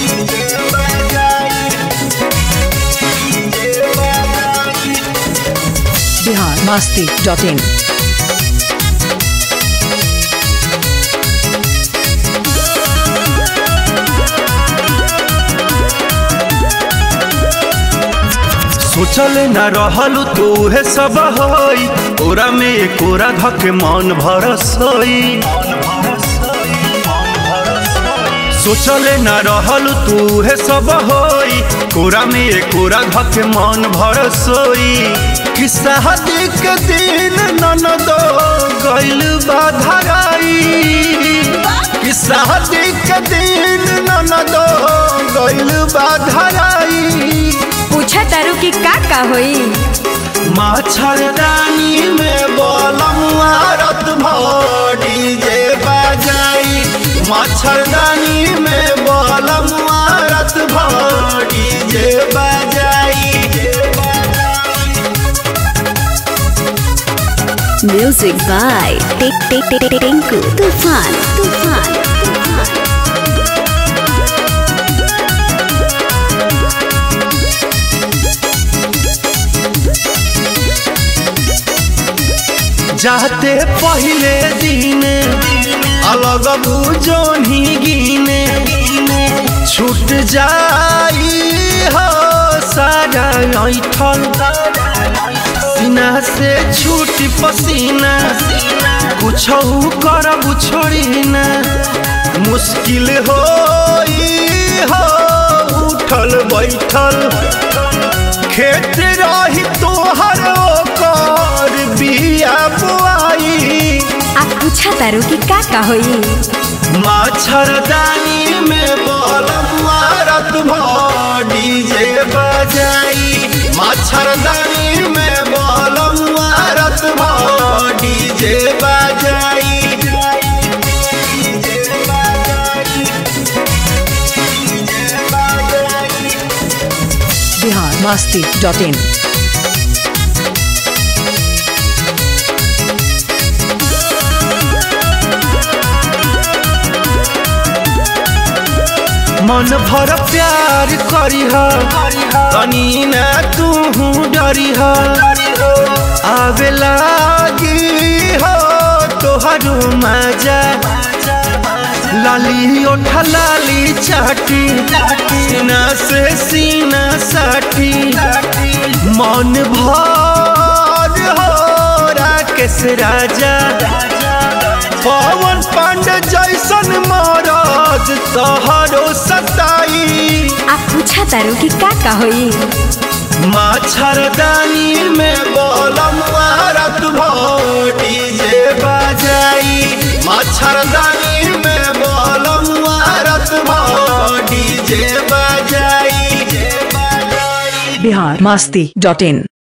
biharmasti.in। सोचल न रहल तू है सब होई तोरा में कोरा धके मन भरसई। सोचल न रहल तू है सब होई कोरा में कोरा धके मन भरसई। कि शादी के दिन ननदो गइल बाधराई। कि शादी के दिन ननदो गइल बाधराई। पूछा तारू की का होई। मच्छरदानी में बोलमुआ रात भर डीजे बजाई। मच्छरदानी में बोलमुआ रात भर डीजे बजाई। म्यूजिक बाय टिंकू तूफान। जाते पहले दिन अलग बुझोनी गिने छूट जाई हो सारा ऐठल। सीना से छूटी पसीना कुछ करब छोड़ी ना। मुश्किल होई हो उठल बैठल। खेत रही तोहर ओकर बिया बुआई। आप पूछा तारू की का होई। मच्छरदानी में बोलमुआ रात भर डीजे बजाई। मच्छरदानी में बोलमुआ रात भर डीजे बजाई। biharmasti.in। मन भर प्यार करीह तनी न तू डरीह। आवे लागी हो तोहरो मजा। लाली ओठा लाली चाटी सीना से सीना साटी। मन भर हो राकेश राजा। पवन पांडे जैसन मरद तोहरो सताई। आप पूछा तारू की का होई। मच्छरदानी में बोलमुआ रात भर डीजे बजाई। मच्छरदानी में बोलमुआ रात भर डीजे बजाई। biharmasti.in।